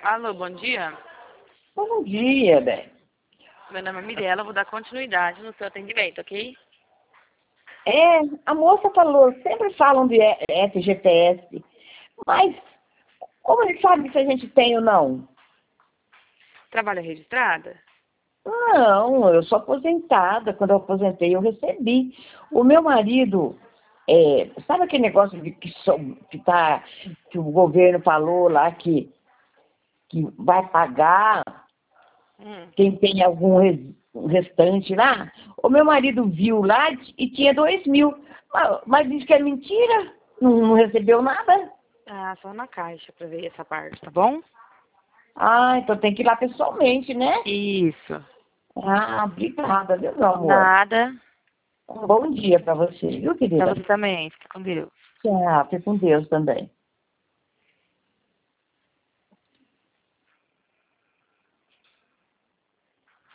Alô, bom dia. Bom dia, bem. Meu nome é Mirella, vou dar continuidade no seu atendimento, ok? A moça falou, sempre falam de FGTS, mas como eles sabem se a gente tem ou não? Trabalho registrada? Não, eu sou aposentada. Quando eu aposentei, eu recebi. O meu marido, sabe aquele negócio que o governo falou lá que vai pagar quem tem algum restante lá? O meu marido viu lá e tinha 2.000. Mas diz que é mentira, não recebeu nada. Ah, só na caixa pra ver essa parte, tá bom? Ah, então tem que ir lá pessoalmente, né? Isso. Ah, obrigada, viu, meu amor? Nada. Um bom dia para você, viu, Pra querida? você também. Fica com Deus. Tchau, fique com Deus também.